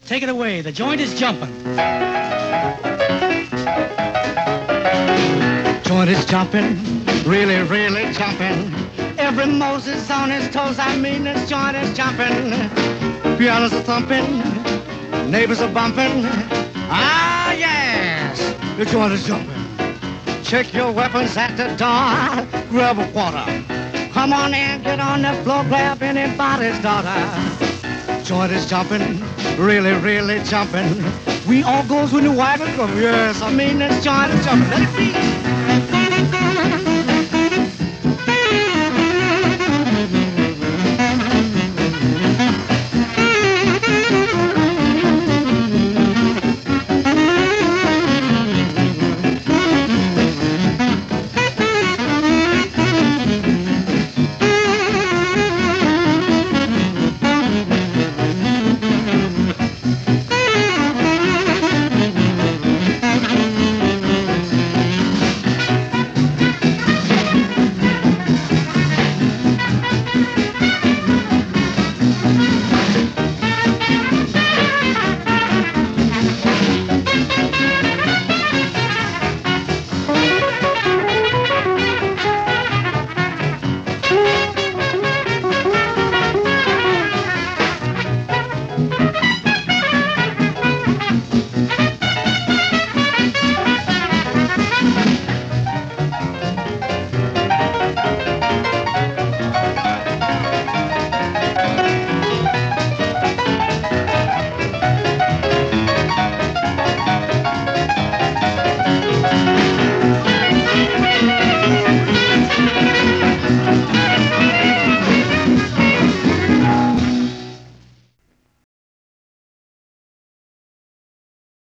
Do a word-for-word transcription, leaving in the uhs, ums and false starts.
Take it away. The joint is jumping. Joint is jumping, really, really jumping. Every Moses on his toes, I mean this joint is jumping. Pianos are thumping, neighbors are bumping. Ah, yes, the joint is jumping. Check your weapons at the door, grab a quarter. Come on in, get on the floor, grab anybody's daughter. Joint is jumping, really, really jumping. We all goes with the wagon club, yes, I mean this joint is jumping. Let it be.